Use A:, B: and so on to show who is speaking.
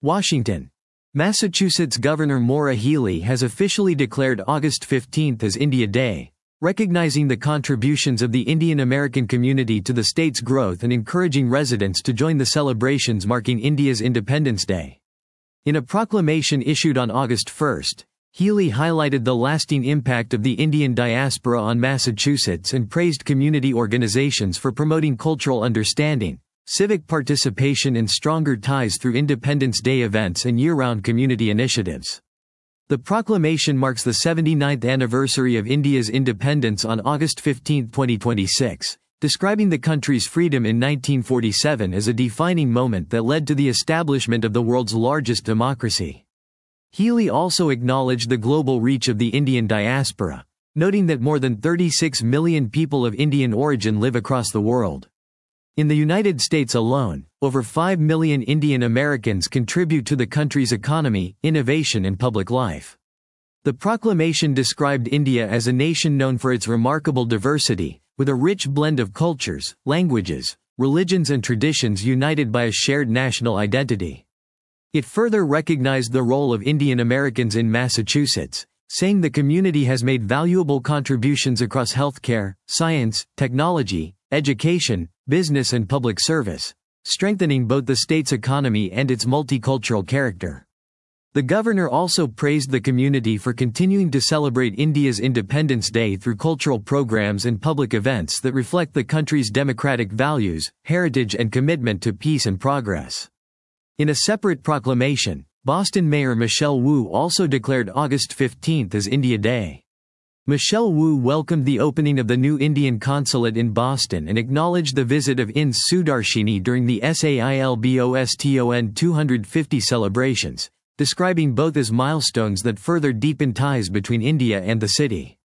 A: Washington. Massachusetts Governor Maura Healey has officially declared August 15 as India Day, recognizing the contributions of the Indian American community to the state's growth and encouraging residents to join the celebrations marking India's Independence Day. In a proclamation issued on August 1, Healey highlighted the lasting impact of the Indian diaspora on Massachusetts and praised community organizations for promoting cultural understanding, civic participation and stronger ties through Independence Day events and year-round community initiatives. The proclamation marks the 79th anniversary of India's independence on August 15, 2026, describing the country's freedom in 1947 as a defining moment that led to the establishment of the world's largest democracy. Healey also acknowledged the global reach of the Indian diaspora, noting that more than 36 million people of Indian origin live across the world. In the United States alone, over 5 million Indian Americans contribute to the country's economy, innovation and public life. The proclamation described India as a nation known for its remarkable diversity, with a rich blend of cultures, languages, religions and traditions united by a shared national identity. It further recognized the role of Indian Americans in Massachusetts, saying the community has made valuable contributions across healthcare, science, technology, education, business and public service, strengthening both the state's economy and its multicultural character. The governor also praised the community for continuing to celebrate India's Independence Day through cultural programs and public events that reflect the country's democratic values, heritage and commitment to peace and progress. In a separate proclamation, Boston Mayor Michelle Wu also declared August 15 as India Day. Michelle Wu welcomed the opening of the new Indian consulate in Boston and acknowledged the visit of INS Sudarshini during the SAILBOSTON 250 celebrations, describing both as milestones that further deepen ties between India and the city.